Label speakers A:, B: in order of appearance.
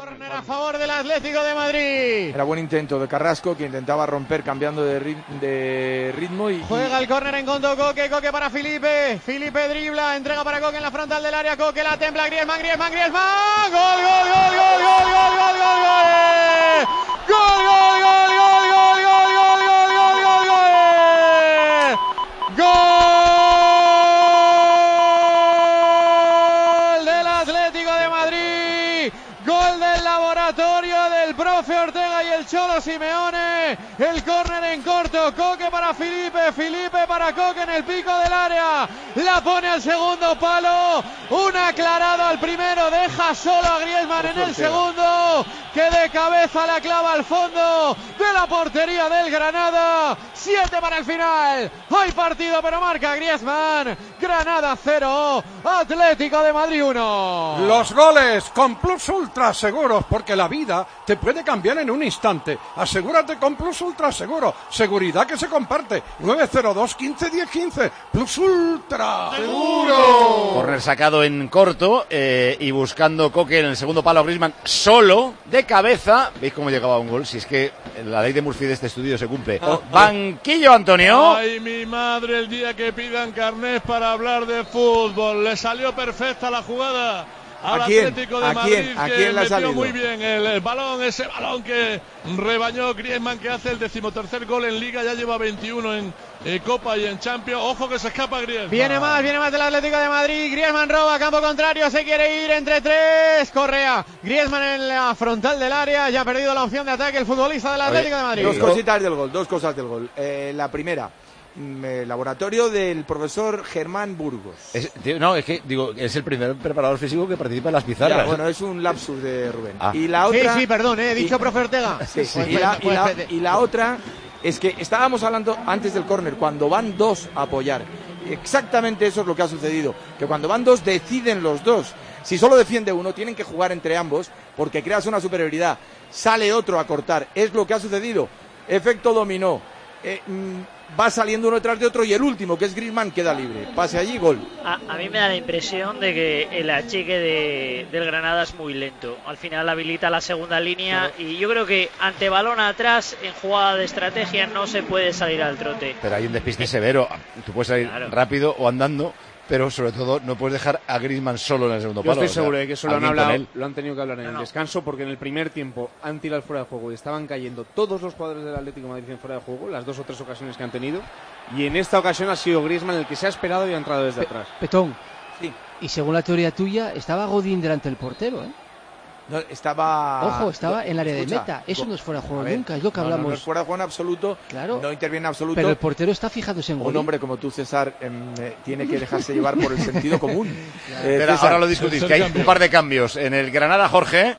A: Córner a favor del Atlético de Madrid.
B: Era buen intento de Carrasco, que intentaba romper cambiando de ritmo.
A: Juega el córner en contra Coque para Felipe. Felipe dribla, entrega para Coque en la frontal del área. Coque la templa, Griezmann. ¡Gol! Del Atlético de Madrid. Gol del laboratorio del profe Ortega y el Cholo Simeone. El córner en corto, Coque para Felipe, Felipe para Coque en el pico del área. La pone al segundo palo. Un aclarado al primero, deja solo a Griezmann en el segundo, que de cabeza la clava al fondo de la portería del Granada. 7 para el final. Hay partido, pero marca Griezmann. Granada 0, Atlético de Madrid 1.
C: Los goles con Plus Ultra Seguros, porque la vida te puede cambiar en un instante. Asegúrate con Plus Ultra Seguro. Seguridad que se comparte. 902 15 10 15. Plus Ultra Seguro.
D: Corner sacado en corto y buscando Coque en el segundo palo. Griezmann solo, de cabeza. ¿Veis cómo llegaba a un gol? Si es que la ley de Murphy de este estudio se cumple. Banquillo, Antonio.
E: Ay, mi madre, el día que pidan carnés para hablar de fútbol. Le salió perfecta la jugada al Atlético de Madrid, que metió muy bien el balón, ese balón que rebañó Griezmann, que hace el 13º gol en Liga, ya lleva 21 en Copa y en Champions. Ojo que se escapa Griezmann.
A: Viene más del Atlético de Madrid. Griezmann roba, campo contrario, se quiere ir entre tres. Correa, Griezmann en la frontal del área, ya ha perdido la opción de ataque el futbolista del Atlético de Madrid.
B: Dos cosas del gol. La primera, laboratorio del profesor Germán Burgos.
D: Es el primer preparador físico que participa en las pizarras.
B: Ya, bueno, es un lapsus de Rubén. Y la otra,
A: perdón, he dicho profe Ortega.
B: Y la otra es que estábamos hablando antes del córner, cuando van dos a apoyar. Exactamente eso es lo que ha sucedido, que cuando van dos deciden los dos. Si solo defiende uno, tienen que jugar entre ambos porque creas una superioridad. Sale otro a cortar, es lo que ha sucedido. Efecto dominó. Va saliendo uno tras de otro y el último, que es Griezmann, queda libre. Pase allí, gol.
F: A mí me da la impresión de que el achique del Granada es muy lento. Al final habilita la segunda línea y yo creo que ante balón atrás, en jugada de estrategia, no se puede salir al trote.
D: Pero hay un despiste severo. Tú puedes salir rápido o andando, pero sobre todo no puedes dejar a Griezmann solo en el segundo palo.
G: Yo estoy seguro de que eso lo han tenido que hablar en el descanso, porque en el primer tiempo han tirado fuera de juego y estaban cayendo todos los jugadores del Atlético de Madrid en fuera de juego, las 2 o 3 ocasiones que han tenido, y en esta ocasión ha sido Griezmann el que se ha esperado y ha entrado desde atrás.
H: Petón,
B: sí.
H: Y según la teoría tuya, estaba Godín delante del portero, ¿eh?
B: No, estaba
H: en el área de meta. Eso no es fuera de juego nunca, es lo que hablamos.
B: No es fuera de juego en absoluto,
H: claro.
B: No interviene en absoluto.
H: Pero el portero está fijándose en Godín.
B: Un hombre como tú, César, tiene que dejarse llevar por el sentido común.
D: Pero ahora lo discutís, que hay un par de cambios en el Granada, Jorge.